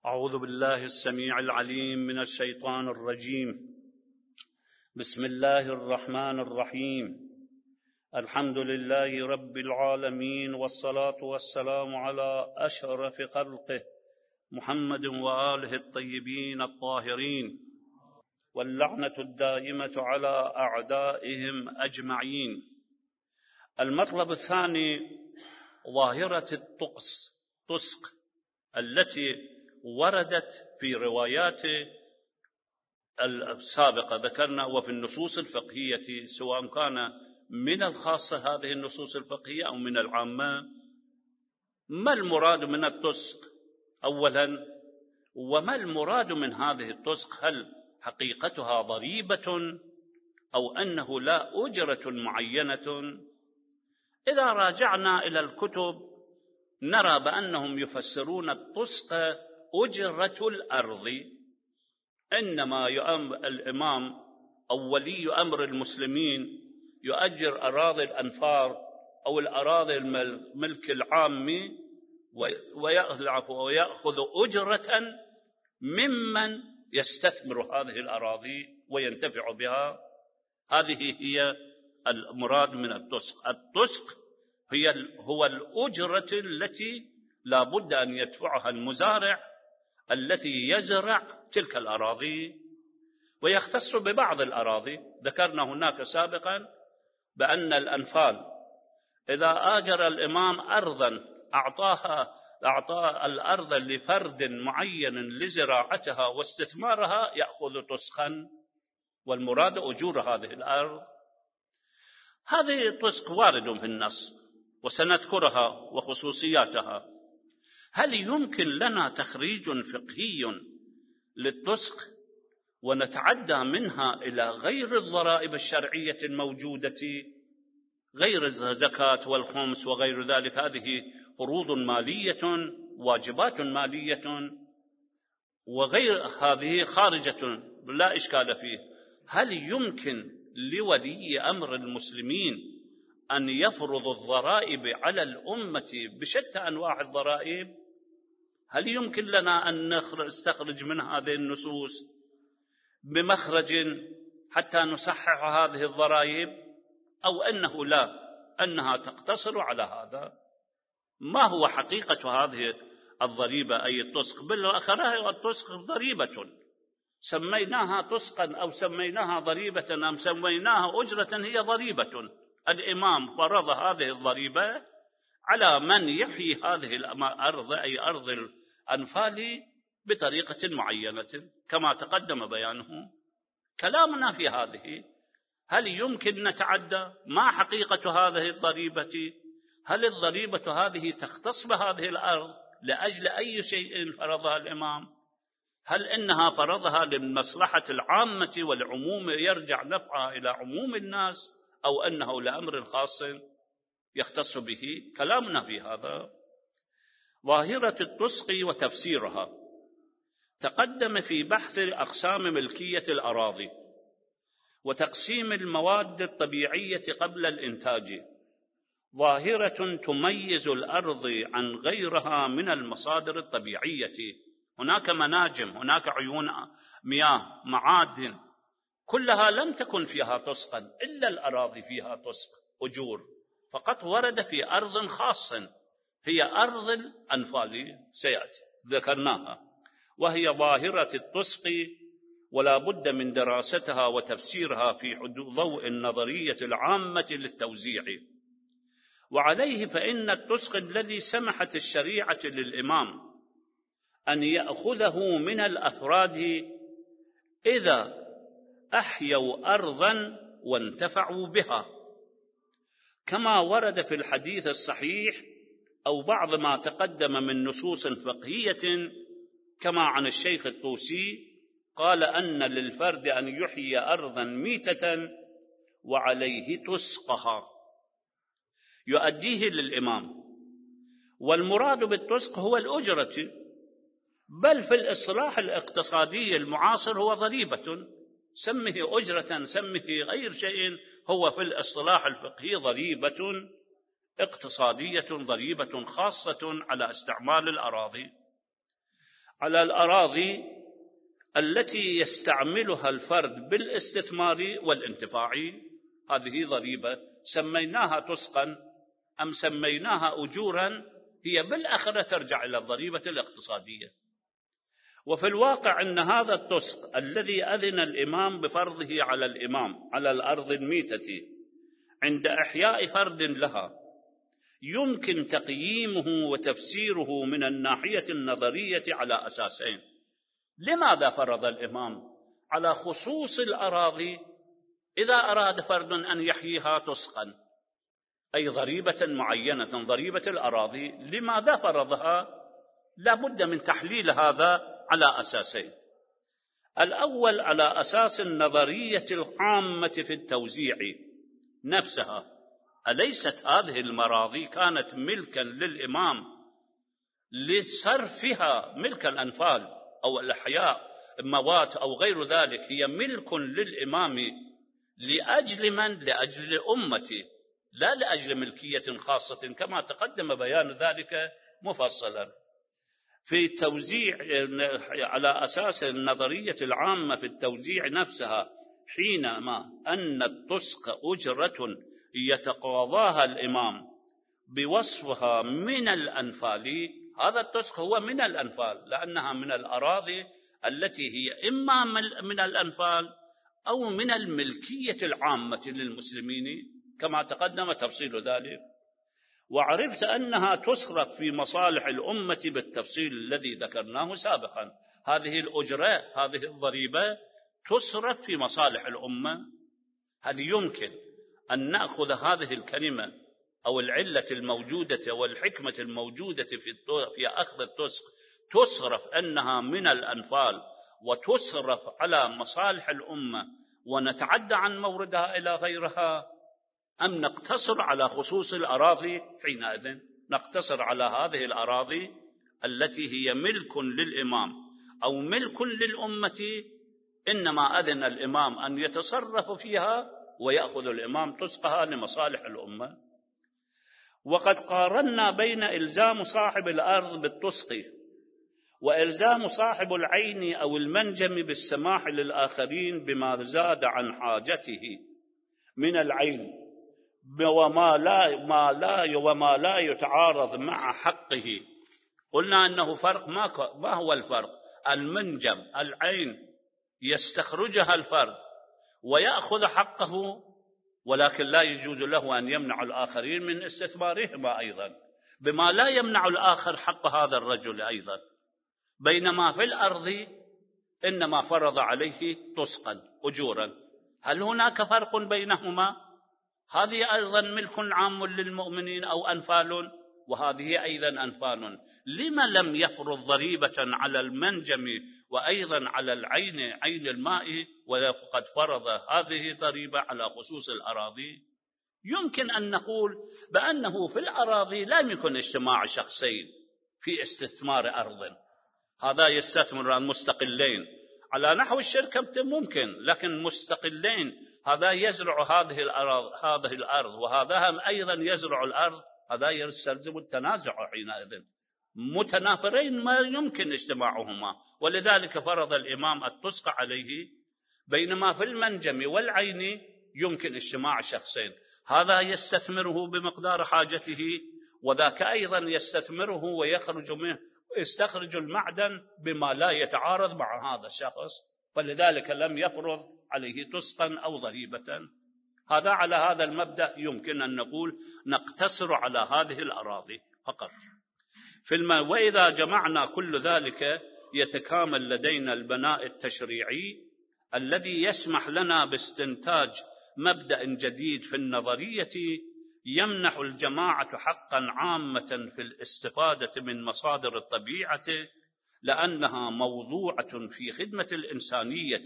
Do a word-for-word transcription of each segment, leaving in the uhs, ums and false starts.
أعوذ بالله السميع العليم من الشيطان الرجيم. بسم الله الرحمن الرحيم. الحمد لله رب العالمين، والصلاة والسلام على أشرف خلقه محمد وآله الطيبين الطاهرين، واللعنة الدائمة على أعدائهم أجمعين. المطلب الثاني ظاهرة الطقس طسق التي وردت في روايات السابقة ذكرنا، وفي النصوص الفقهية، سواء كان من الخاصة هذه النصوص الفقهية أو من العامة. ما المراد من الطسق أولا؟ وما المراد من هذه الطسق؟ هل حقيقتها ضريبة أو أنه لا أجرة معينة؟ إذا راجعنا إلى الكتب نرى بأنهم يفسرون الطسق أجرة الأرض. إنما الإمام أو ولي أمر المسلمين يؤجر أراضي الأنفار أو الأراضي الملك العام ويأخذ أجرة ممن يستثمر هذه الأراضي وينتفع بها. هذه هي المراد من الطسق. الطسق هي هو الأجرة التي لا بد أن يدفعها المزارع الذي يزرع تلك الأراضي، ويختص ببعض الأراضي. ذكرنا هناك سابقا بأن الأنفال إذا آجر الإمام أرضا أعطاها أعطى الأرض لفرد معين لزراعتها واستثمارها يأخذ طسقا، والمراد أجور هذه الأرض. هذه الطسق وارد في النص وسنذكرها وخصوصياتها. هل يمكن لنا تخريج فقهي للطسق ونتعدى منها إلى غير الضرائب الشرعية الموجودة، غير الزكاة والخمس وغير ذلك؟ هذه فروض مالية، واجبات مالية، وغير هذه خارجة لا إشكال فيه. هل يمكن لولي أمر المسلمين أن يفرض الضرائب على الأمة بشتى أنواع الضرائب؟ هل يمكن لنا أن نستخرج من هذه النصوص بمخرج حتى نصحح هذه الضرائب، أو أنه لا، أنها تقتصر على هذا؟ ما هو حقيقة هذه الضريبة أي الطسق؟ بالآخرة الطسق ضريبة، سميناها طسقا أو سميناها ضريبة أم سميناها أجرة، هي ضريبة. الإمام فرض هذه الضريبة على من يحيي هذه الأرض أي أرض الأنفال بطريقة معينة كما تقدم بيانه. كلامنا في هذه، هل يمكن نتعدى؟ ما حقيقة هذه الضريبة؟ هل الضريبة هذه تختص بهذه الأرض لأجل أي شيء فرضها الإمام؟ هل إنها فرضها للمصلحة العامة والعموم يرجع نفعها إلى عموم الناس، أو أنه لأمر خاص يختص به؟ كلامنا في هذا. ظاهرة الطسق وتفسيرها تقدم في بحث أقسام ملكية الأراضي وتقسيم المواد الطبيعية قبل الإنتاج. ظاهرة تميز الأرض عن غيرها من المصادر الطبيعية. هناك مناجم، هناك عيون مياه، معادن، كلها لم تكن فيها طسقا، إلا الأراضي فيها طسق أجور، فقط ورد في أرض خاصة هي أرض الأنفال سيأتي ذكرناها، وهي ظاهرة الطسق، ولا بد من دراستها وتفسيرها في ضوء النظرية العامة للتوزيع. وعليه فإن الطسق الذي سمحت الشريعة للإمام أن يأخذه من الأفراد إذا أحيوا أرضا وانتفعوا بها، كما ورد في الحديث الصحيح أو بعض ما تقدم من نصوص فقهية، كما عن الشيخ الطوسي قال أن للفرد أن يحيي أرضا ميتة وعليه تسقها يؤديه للإمام. والمراد بالتسق هو الأجرة، بل في الإصلاح الاقتصادي المعاصر هو ضريبة. سمه أجرة سمه غير شيء، هو في الاصطلاح الفقهي ضريبة اقتصادية، ضريبة خاصة على استعمال الأراضي. على الأراضي التي يستعملها الفرد بالاستثمار والانتفاع. هذه ضريبة سميناها تسقا أم سميناها أجورا، هي بالآخرة ترجع إلى الضريبة الاقتصادية. وفي الواقع أن هذا التسق الذي أذن الإمام بفرضه على الإمام على الأرض الميتة عند إحياء فرد لها يمكن تقييمه وتفسيره من الناحية النظرية على أساسين. لماذا فرض الإمام على خصوص الأراضي إذا أراد فرد أن يحييها تسقا، أي ضريبة معينة ضريبة الأراضي؟ لماذا فرضها؟ لا بد من تحليل هذا على أساسين. الأول على أساس النظرية العامة في التوزيع نفسها. أليست هذه المراضي كانت ملكا للإمام لصرفها ملك الأنفال أو الأحياء موات أو غير ذلك، هي ملك للإمام لأجل من؟ لأجل أمتي، لا لأجل ملكية خاصة، كما تقدم بيان ذلك مفصلا. في توزيع على أساس النظرية العامة في التوزيع نفسها، حينما أن التسق أجرة يتقاضاها الإمام بوصفها من الأنفال، هذا التسق هو من الأنفال لأنها من الأراضي التي هي إما من الأنفال أو من الملكية العامة للمسلمين كما تقدم تفصيل ذلك. وعرفت أنها تصرف في مصالح الأمة بالتفصيل الذي ذكرناه سابقا. هذه الأجرة، هذه الضريبة تصرف في مصالح الأمة. هل يمكن أن نأخذ هذه الكلمة أو العلة الموجودة والحكمة الموجودة في أخذ التسق تصرف أنها من الأنفال وتصرف على مصالح الأمة ونتعدى عن موردها إلى غيرها، أم نقتصر على خصوص الأراضي؟ حينئذ نقتصر على هذه الأراضي التي هي ملك للإمام أو ملك للأمة، إنما أذن الإمام أن يتصرف فيها ويأخذ الإمام تسقها لمصالح الأمة. وقد قارنا بين إلزام صاحب الأرض بالتسق وإلزام صاحب العين أو المنجم بالسماح للآخرين بما زاد عن حاجته من العين وما لا ما لا وما لا يتعارض مع حقه. قلنا أنه فرق. ما هو الفرق؟ المنجم العين يستخرجها الفرد ويأخذ حقه، ولكن لا يجوز له أن يمنع الآخرين من استثمارهما أيضا بما لا يمنع الآخر حق هذا الرجل أيضا. بينما في الأرض إنما فرض عليه تسقا أجورا. هل هناك فرق بينهما؟ هذه أيضا ملك عام للمؤمنين أو أنفال، وهذه أيضا أنفال. لما لم يفرض ضريبة على المنجم وأيضا على العين عين الماء وقد فرض هذه ضريبة على خصوص الأراضي؟ يمكن أن نقول بأنه في الأراضي لا يمكن اجتماع شخصين في استثمار أرض، هذا يستثمر مستقلين على نحو الشركة ممكن، لكن مستقلين، هذا يزرع هذه الأرض هذه الأرض وهذا أيضا يزرع الأرض، هذا يستلزم التنازع حينئذ. متنافرين ما يمكن اجتماعهما، ولذلك فرض الإمام التسق عليه. بينما في المنجم والعين يمكن اجتماع شخصين، هذا يستثمره بمقدار حاجته وذاك أيضا يستثمره ويخرج منه ويستخرج المعدن بما لا يتعارض مع هذا الشخص، فلذلك لم يفرض عليه تسقا أو ضريبة. هذا على هذا المبدأ يمكن أن نقول نقتصر على هذه الأراضي فقط. في الم... وإذا جمعنا كل ذلك يتكامل لدينا البناء التشريعي الذي يسمح لنا باستنتاج مبدأ جديد في النظرية يمنح الجماعة حقا عامة في الاستفادة من مصادر الطبيعة، لأنها موضوعة في خدمة الإنسانية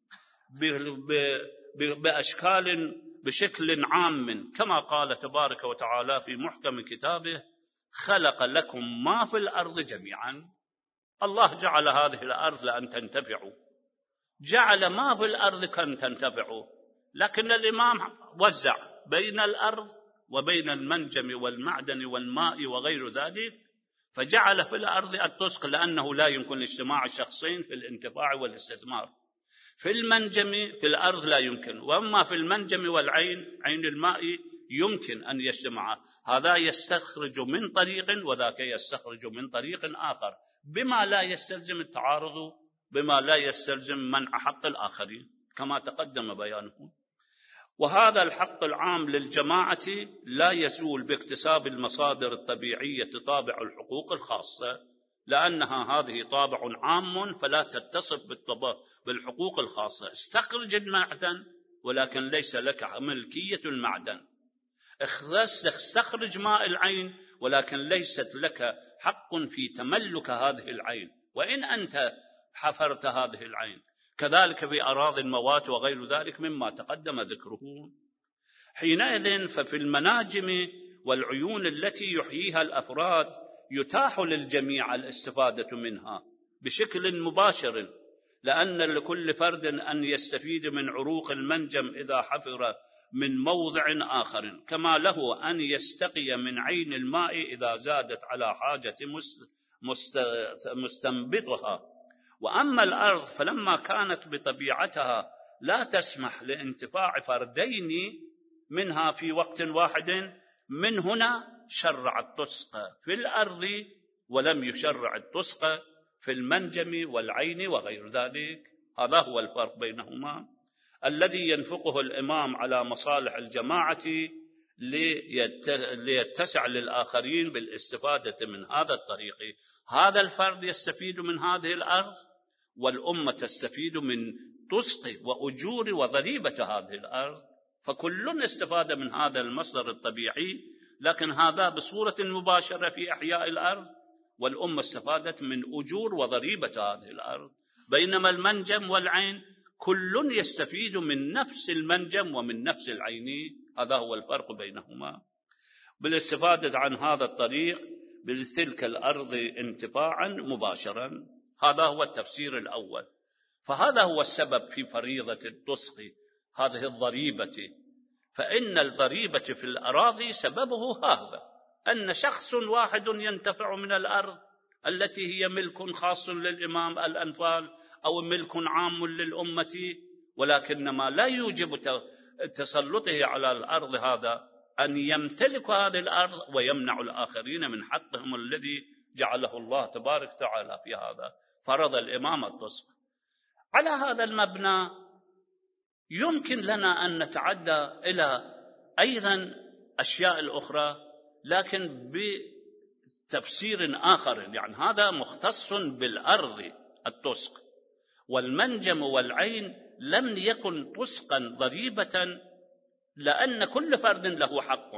بأشكال بشكل عام، كما قال تبارك وتعالى في محكم كتابه: خلق لكم ما في الأرض جميعا. الله جعل هذه الأرض لأن تنتفعوا، جعل ما في الأرض كان تنتفعوا، لكن الإمام وزع بين الأرض وبين المنجم والمعدن والماء وغير ذلك، فجعل في الأرض التسق لأنه لا يمكن اجتماع الشخصين في الانتفاع والاستثمار. في المنجم في الأرض لا يمكن، وأما في المنجم والعين عين الماء يمكن أن يجتمعا. هذا يستخرج من طريق وذاك يستخرج من طريق آخر، بما لا يستلزم التعارض، بما لا يستلزم منع حق الآخرين كما تقدم بيانه. وهذا الحق العام للجماعة لا يزول باكتساب المصادر الطبيعية طابع الحقوق الخاصة، لأنها هذه طابع عام فلا تتصف بالحقوق الخاصة. استخرج المعدن ولكن ليس لك ملكية المعدن، استخرج ماء العين ولكن ليست لك حق في تملك هذه العين وإن أنت حفرت هذه العين. كذلك بأراضي الموات وغير ذلك مما تقدم ذكره. حينئذ ففي المناجم والعيون التي يحييها الأفراد يتاح للجميع الاستفادة منها بشكل مباشر، لأن لكل فرد أن يستفيد من عروق المنجم إذا حفر من موضع آخر، كما له أن يستقي من عين الماء إذا زادت على حاجة مستنبطها. وأما الأرض فلما كانت بطبيعتها لا تسمح لانتفاع فردين منها في وقت واحد، من هنا شرع التسق في الأرض ولم يشرع التسق في المنجم والعين وغير ذلك. هذا هو الفرق بينهما الذي ينفقه الإمام على مصالح الجماعة ليتسع للآخرين بالاستفادة من هذا الطريق. هذا الفرد يستفيد من هذه الأرض والأمة تستفيد من تسق وأجور وضريبة هذه الأرض، فكل استفاد من هذا المصدر الطبيعي، لكن هذا بصورة مباشرة في إحياء الأرض، والأمة استفادت من أجور وضريبة هذه الأرض. بينما المنجم والعين كل يستفيد من نفس المنجم ومن نفس العين. هذا هو الفرق بينهما بالاستفادة عن هذا الطريق بتلك الأرض انتفاعا مباشرا. هذا هو التفسير الأول. فهذا هو السبب في فريضة التسق هذه الضريبة، فإن الضريبة في الأراضي سببه هذا، أن شخص واحد ينتفع من الأرض التي هي ملك خاص للإمام الأنفال أو ملك عام للأمة، ولكن ما لا يوجب تسلطه على الأرض هذا أن يمتلك هذه الأرض ويمنع الآخرين من حقهم الذي جعله الله تبارك وتعالى في هذا. فرض الإمام التسق. على هذا المبنى يمكن لنا أن نتعدى إلى أيضا أشياء الأخرى، لكن بتفسير آخر. يعني هذا مختص بالأرض التسق، والمنجم والعين لم يكن تسقا ضريبة لأن كل فرد له حق.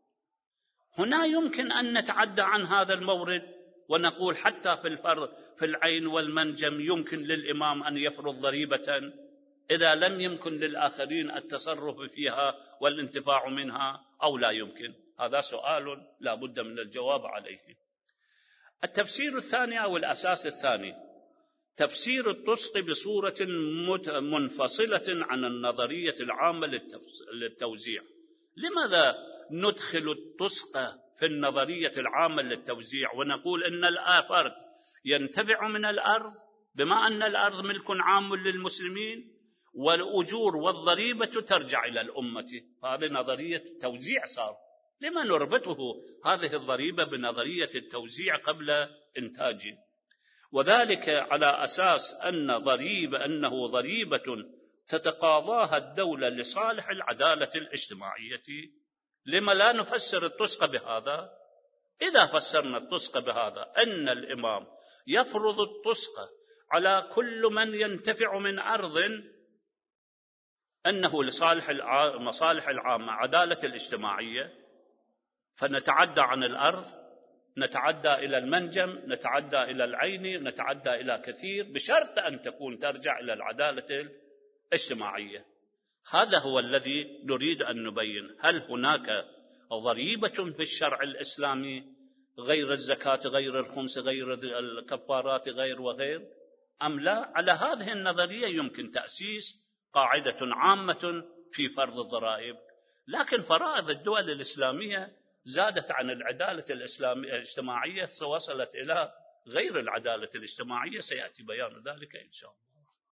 هنا يمكن أن نتعدى عن هذا المورد ونقول حتى في الفرض في العين والمنجم يمكن للإمام أن يفرض ضريبة إذا لم يمكن للآخرين التصرف فيها والانتفاع منها، أو لا يمكن. هذا سؤال لا بد من الجواب عليه. التفسير الثاني أو الأساس الثاني تفسير التسق بصورة منفصلة عن النظرية العامة للتوزيع. لماذا ندخل التسق في النظرية العامة للتوزيع ونقول إن الفرد ينتفع من الأرض بما أن الأرض ملك عام للمسلمين والأجور والضريبة ترجع إلى الأمة؟ هذه نظرية توزيع صار. لما نربطه هذه الضريبة بنظرية التوزيع قبل إنتاجه؟ وذلك على أساس أن ضريبة أنه ضريبة تتقاضاها الدولة لصالح العدالة الاجتماعية. لما لا نفسر التسق بهذا؟ إذا فسرنا التسق بهذا أن الإمام يفرض التسق على كل من ينتفع من أرض أنه لصالح المصالح العامة عدالة الاجتماعية، فنتعدى عن الأرض، نتعدى إلى المنجم، نتعدى إلى العين، نتعدى إلى كثير، بشرط أن تكون ترجع إلى العدالة الاجتماعية. هذا هو الذي نريد أن نبين. هل هناك ضريبة في الشرع الإسلامي غير الزكاة، غير الخمس، غير الكفارات، غير وغير، أم لا؟ على هذه النظرية يمكن تأسيس قاعدة عامة في فرض الضرائب. لكن فرائض الدول الإسلامية زادت عن العدالة الإسلامية الاجتماعية وصلت إلى غير العدالة الاجتماعية، سيأتي بيان ذلك إن شاء الله.